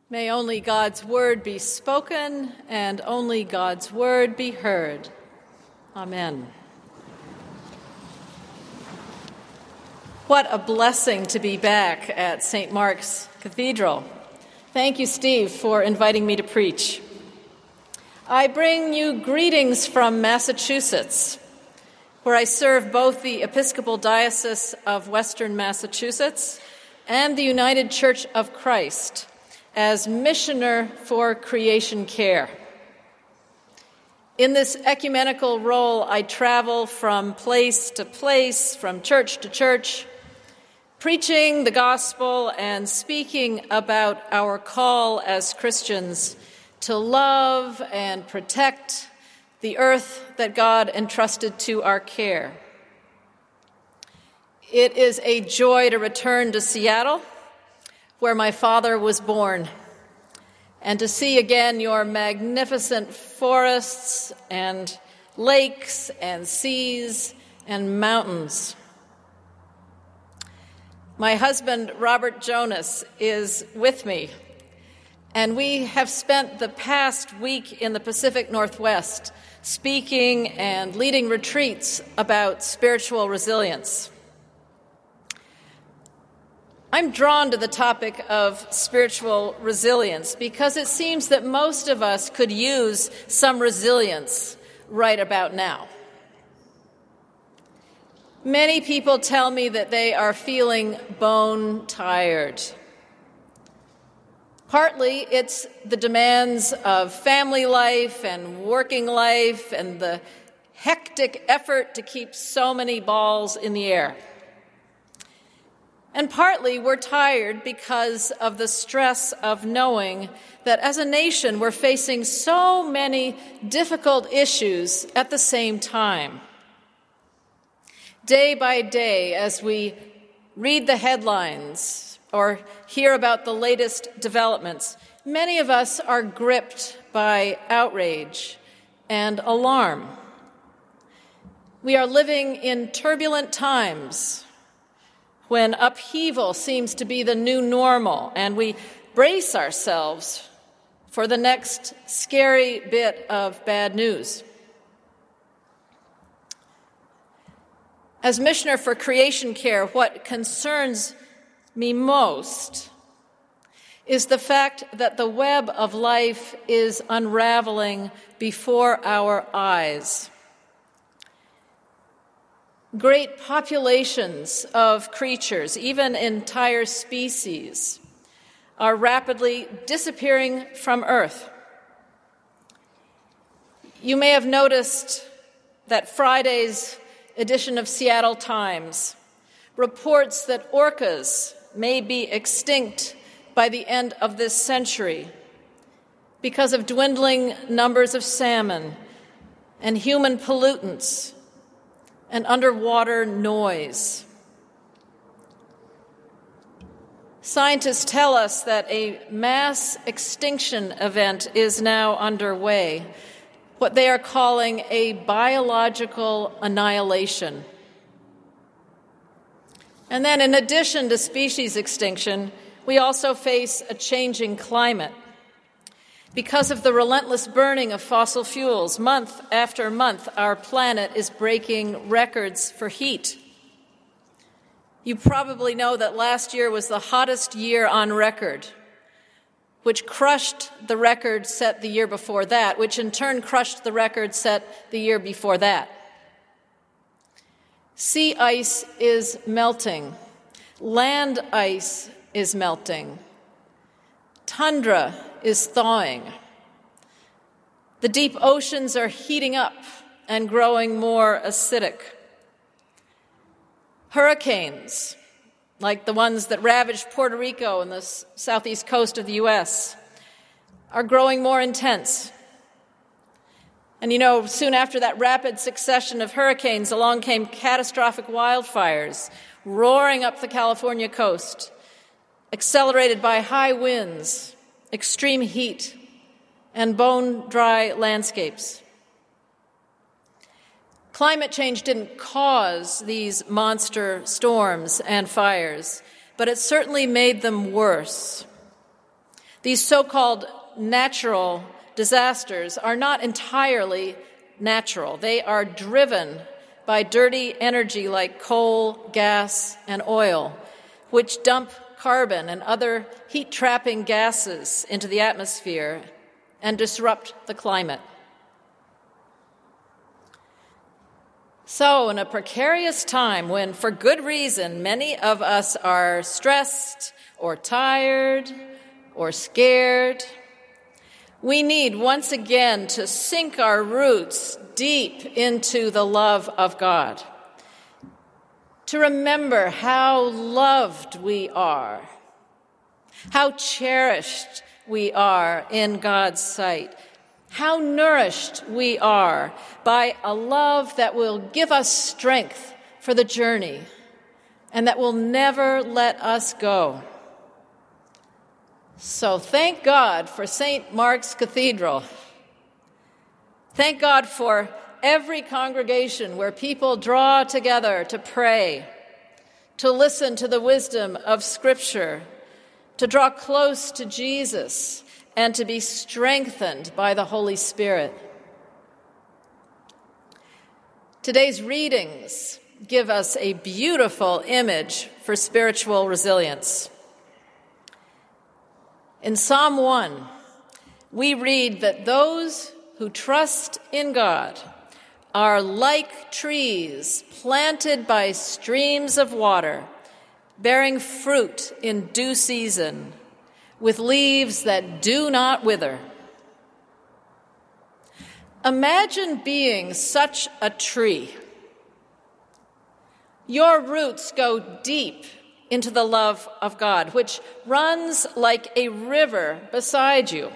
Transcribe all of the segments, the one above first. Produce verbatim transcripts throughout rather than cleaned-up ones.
May only God's word be spoken and only God's word be heard. Amen. What a blessing to be back at Saint Mark's Cathedral. Thank you, Steve, for inviting me to preach. I bring you greetings from Massachusetts, where I serve both the Episcopal Diocese of Western Massachusetts and the United Church of Christ as missioner for creation care. In this ecumenical role, I travel from place to place, from church to church, preaching the gospel and speaking about our call as Christians to love and protect the earth that God entrusted to our care. It is a joy to return to Seattle, where my father was born, and to see again your magnificent forests and lakes and seas and mountains. My husband, Robert Jonas, is with me, and we have spent the past week in the Pacific Northwest speaking and leading retreats about spiritual resilience. I'm drawn to the topic of spiritual resilience because it seems that most of us could use some resilience right about now. Many people tell me that they are feeling bone tired. Partly it's the demands of family life and working life and the hectic effort to keep so many balls in the air. And partly we're tired because of the stress of knowing that as a nation we're facing so many difficult issues at the same time. Day by day, as we read the headlines or hear about the latest developments, many of us are gripped by outrage and alarm. We are living in turbulent times when upheaval seems to be the new normal, and we brace ourselves for the next scary bit of bad news. As missioner for creation care, what concerns me most is the fact that the web of life is unraveling before our eyes. Great populations of creatures, even entire species, are rapidly disappearing from Earth. You may have noticed that Friday's edition of Seattle Times reports that orcas may be extinct by the end of this century because of dwindling numbers of salmon and human pollutants and underwater noise. Scientists tell us that a mass extinction event is now underway, what they are calling a biological annihilation. And then, in addition to species extinction, we also face a changing climate. Because of the relentless burning of fossil fuels, month after month, our planet is breaking records for heat. You probably know that last year was the hottest year on record, which crushed the record set the year before that, which in turn crushed the record set the year before that. Sea ice is melting. Land ice is melting. Tundra is thawing. The deep oceans are heating up and growing more acidic. Hurricanes, like the ones that ravaged Puerto Rico and the southeast coast of the U S, are growing more intense. And you know, soon after that rapid succession of hurricanes, along came catastrophic wildfires roaring up the California coast, accelerated by high winds, extreme heat, and bone-dry landscapes. Climate change didn't cause these monster storms and fires, but it certainly made them worse. These so-called natural disasters are not entirely natural. They are driven by dirty energy like coal, gas, and oil, which dump carbon and other heat-trapping gases into the atmosphere and disrupt the climate. So, in a precarious time when, for good reason, many of us are stressed or tired or scared, we need once again to sink our roots deep into the love of God, to remember how loved we are, how cherished we are in God's sight, how nourished we are by a love that will give us strength for the journey and that will never let us go. So thank God for Saint Mark's Cathedral. Thank God for every congregation where people draw together to pray, to listen to the wisdom of Scripture, to draw close to Jesus, and to be strengthened by the Holy Spirit. Today's readings give us a beautiful image for spiritual resilience. In Psalm one, we read that those who trust in God are like trees planted by streams of water, bearing fruit in due season, with leaves that do not wither. Imagine being such a tree. Your roots go deep into the love of God, which runs like a river beside you.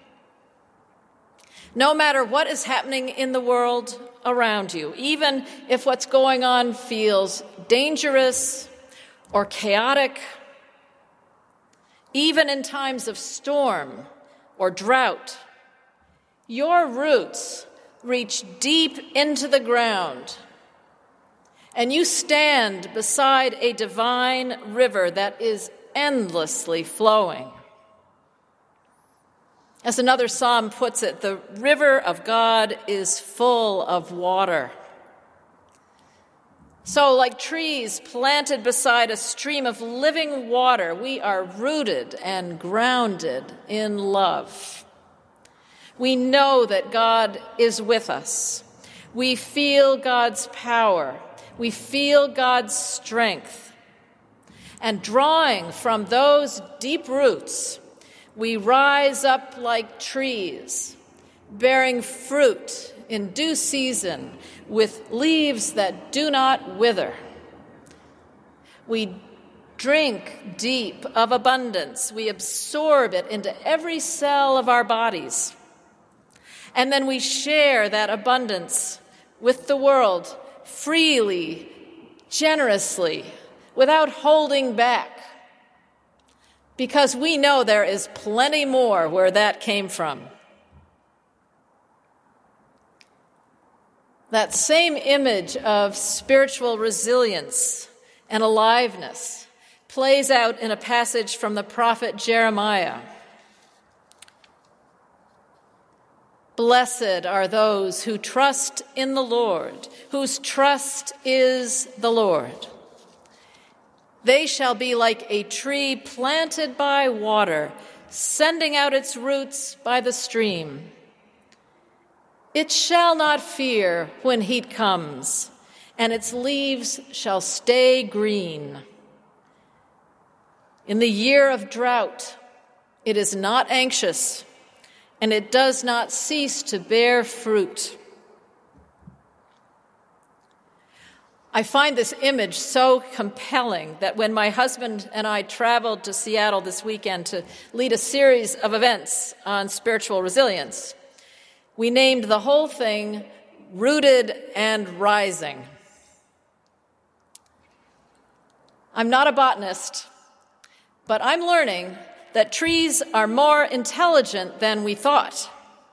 No matter what is happening in the world around you, even if what's going on feels dangerous or chaotic, even in times of storm or drought, your roots reach deep into the ground, and you stand beside a divine river that is endlessly flowing. As another psalm puts it, the river of God is full of water. So, like trees planted beside a stream of living water, we are rooted and grounded in love. We know that God is with us. We feel God's power. We feel God's strength. And drawing from those deep roots, we rise up like trees, bearing fruit in due season with leaves that do not wither. We drink deep of abundance. We absorb it into every cell of our bodies. And then we share that abundance with the world freely, generously, without holding back, because we know there is plenty more where that came from. That same image of spiritual resilience and aliveness plays out in a passage from the prophet Jeremiah. Blessed are those who trust in the Lord, whose trust is the Lord. They shall be like a tree planted by water, sending out its roots by the stream. It shall not fear when heat comes, and its leaves shall stay green. In the year of drought, it is not anxious, and it does not cease to bear fruit. I find this image so compelling that when my husband and I traveled to Seattle this weekend to lead a series of events on spiritual resilience, we named the whole thing Rooted and Rising. I'm not a botanist, but I'm learning that trees are more intelligent than we thought.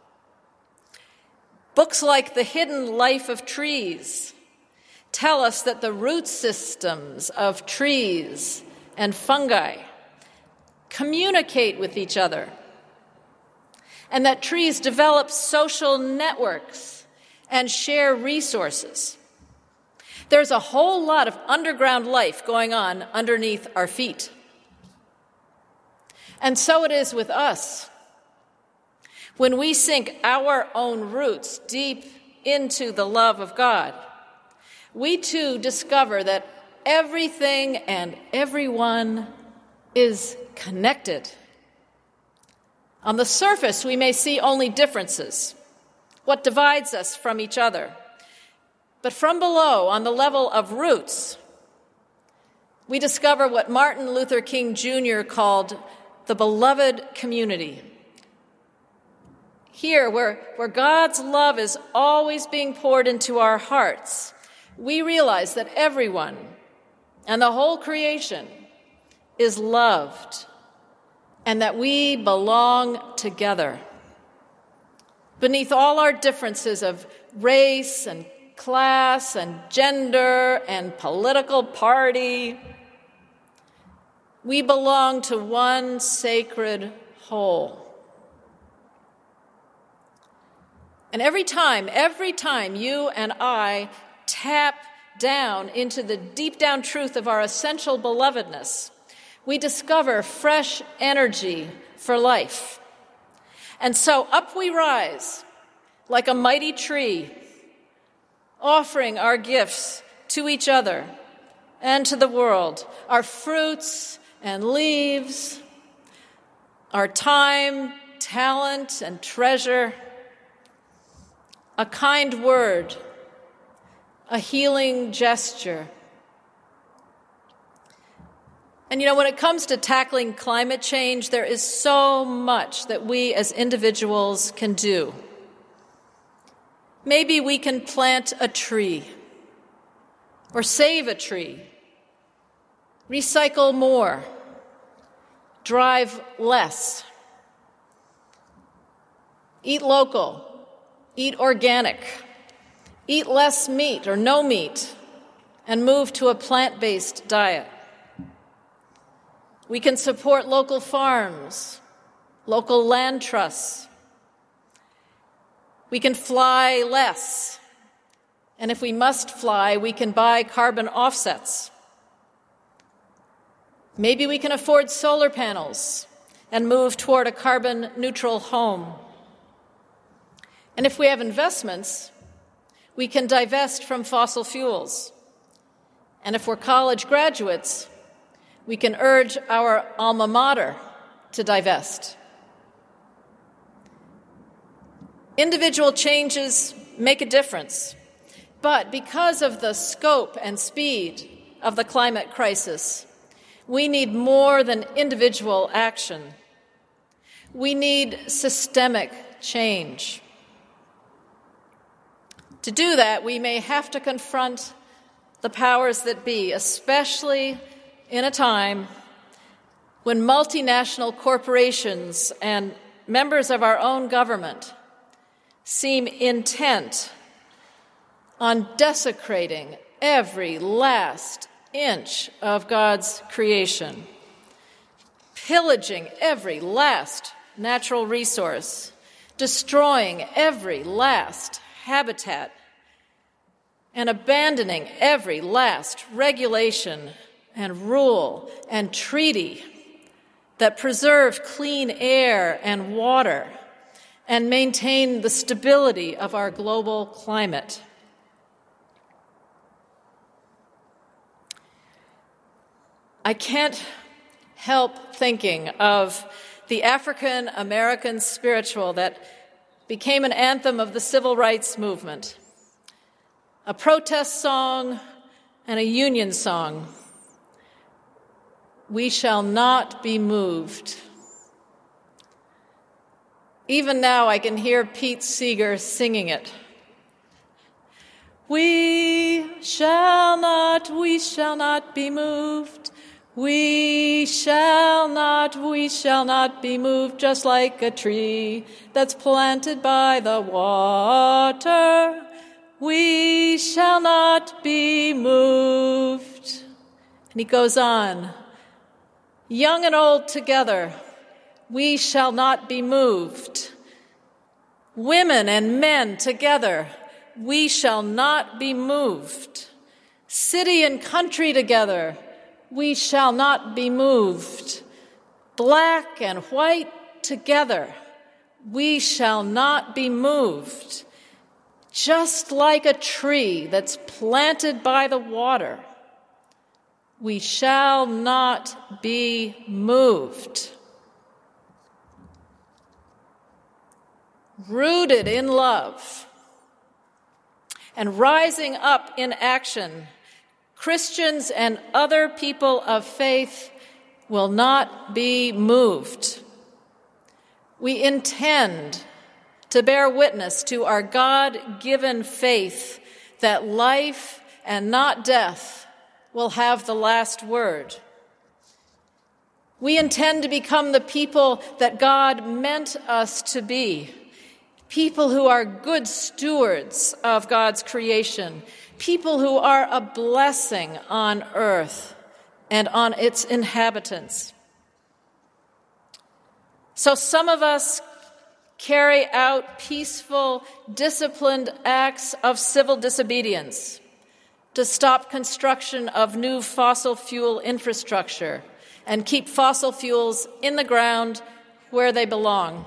Books like The Hidden Life of Trees tell us that the root systems of trees and fungi communicate with each other and that trees develop social networks and share resources. There's a whole lot of underground life going on underneath our feet. And so it is with us. When we sink our own roots deep into the love of God, we too discover that everything and everyone is connected. On the surface, we may see only differences, what divides us from each other. But from below, on the level of roots, we discover what Martin Luther King Junior called the beloved community. Here, where, where God's love is always being poured into our hearts, we realize that everyone and the whole creation is loved and that we belong together. Beneath all our differences of race and class and gender and political party, we belong to one sacred whole. And every time, every time you and I tap down into the deep down truth of our essential belovedness, we discover fresh energy for life. And so up we rise like a mighty tree, offering our gifts to each other and to the world, our fruits and leaves, our time, talent, and treasure, a kind word, a healing gesture. And you know, when it comes to tackling climate change, there is so much that we as individuals can do. Maybe we can plant a tree, or save a tree, recycle more, drive less, eat local, eat organic, eat less meat or no meat, and move to a plant-based diet. We can support local farms, local land trusts. We can fly less, and if we must fly, we can buy carbon offsets. Maybe we can afford solar panels and move toward a carbon-neutral home. And if we have investments, we can divest from fossil fuels. And if we're college graduates, we can urge our alma mater to divest. Individual changes make a difference, but because of the scope and speed of the climate crisis, we need more than individual action. We need systemic change. To do that, we may have to confront the powers that be, especially in a time when multinational corporations and members of our own government seem intent on desecrating every last inch of God's creation, pillaging every last natural resource, destroying every last habitat, and abandoning every last regulation and rule and treaty that preserve clean air and water and maintain the stability of our global climate. I can't help thinking of the African American spiritual that became an anthem of the civil rights movement, a protest song and a union song. We shall not be moved. Even now I can hear Pete Seeger singing it. We shall not, we shall not be moved. We shall not, we shall not be moved, just like a tree that's planted by the water. We shall not be moved. And he goes on, young and old together, we shall not be moved. Women and men together, we shall not be moved. City and country together, we shall not be moved. Black and white together, we shall not be moved. Just like a tree that's planted by the water, we shall not be moved. Rooted in love and rising up in action, Christians and other people of faith will not be moved. We intend to bear witness to our God-given faith that life and not death will have the last word. We intend to become the people that God meant us to be, people who are good stewards of God's creation, people who are a blessing on earth and on its inhabitants. So some of us carry out peaceful, disciplined acts of civil disobedience to stop construction of new fossil fuel infrastructure and keep fossil fuels in the ground where they belong.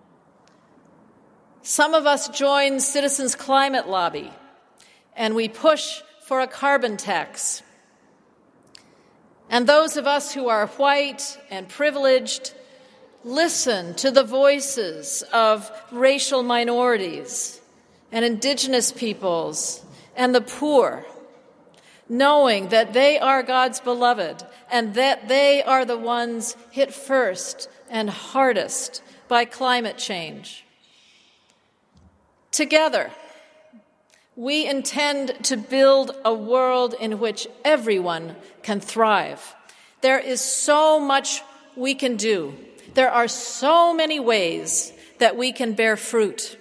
Some of us join Citizens Climate Lobby, and we push for a carbon tax. And those of us who are white and privileged listen to the voices of racial minorities and indigenous peoples and the poor, knowing that they are God's beloved and that they are the ones hit first and hardest by climate change. Together, we intend to build a world in which everyone can thrive. There is so much we can do. There are so many ways that we can bear fruit.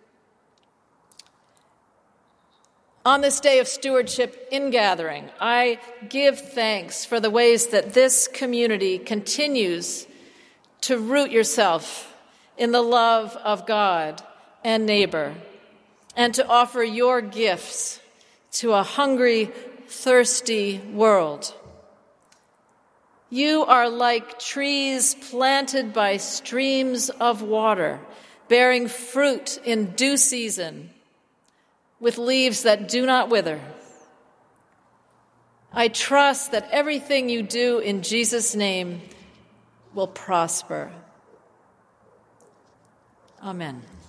On this day of stewardship ingathering, I give thanks for the ways that this community continues to root yourself in the love of God and neighbor, and to offer your gifts to a hungry, thirsty world. You are like trees planted by streams of water, bearing fruit in due season, with leaves that do not wither. I trust that everything you do in Jesus' name will prosper. Amen.